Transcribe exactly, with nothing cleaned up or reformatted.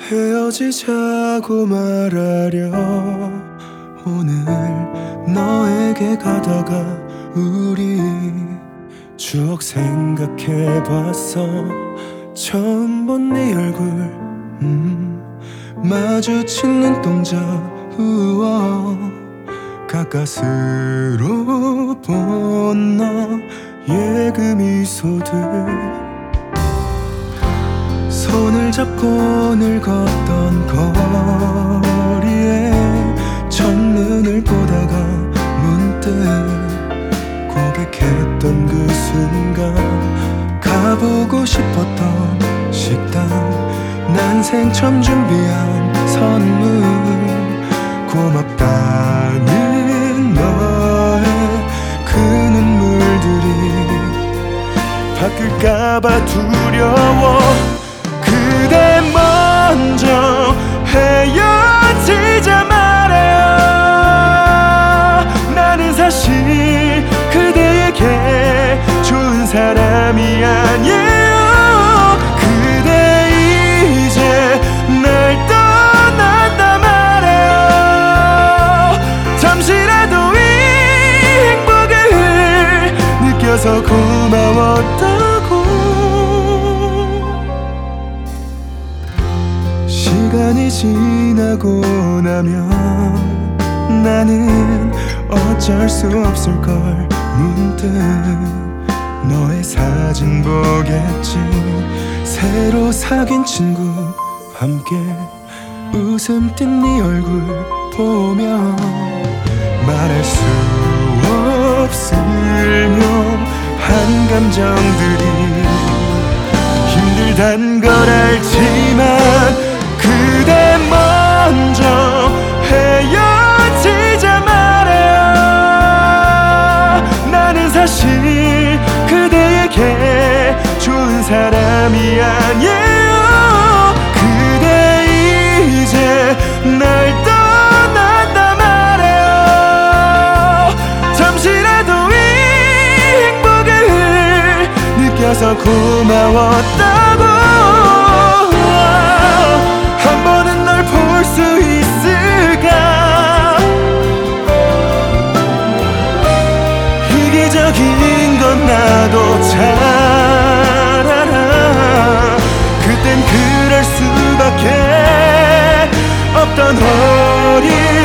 헤어지자고 말하려 오늘 너에게 가다가 우리 추억 생각해봤어. 처음 본 네 얼굴 음, 마주친 눈동자 우와 가까스로 본 너의 그 미소들 손을 잡고 늘 걷던 거리에 첫눈을 보다가 문득 고백했던 그 순간 가보고 싶었던 식당 난생 처음 준비한 선물 고맙다는 너의 그 눈물들이 바뀔까봐 두려워. 그대 먼저 헤어지자 말해요. 나는 사실 그대에게 좋은 사람이 아니에요. 그대 이제 날 떠났다 말해요. 잠시라도 이 행복을 느껴서 고마웠다고. 시간이 지나고 나면 나는 어쩔 수 없을걸. 문득 너의 사진 보겠지. 새로 사귄 친구 함께 웃음 띤 네 얼굴 보며 말할 수 없을 묘한 감정들이 힘들단 걸 알지만 그대 먼저 헤어지자 말해요. 나는 사실 그대에게 좋은 사람이 아니에요. 그대 이제 날 떠난다 말해요. 잠시라도 이 행복을 느껴서 고마웠다고. 한 번은 널 볼 수 있을까. 이기적인 건 나도 잘 알아. 그땐 그럴 수밖에 없던 어린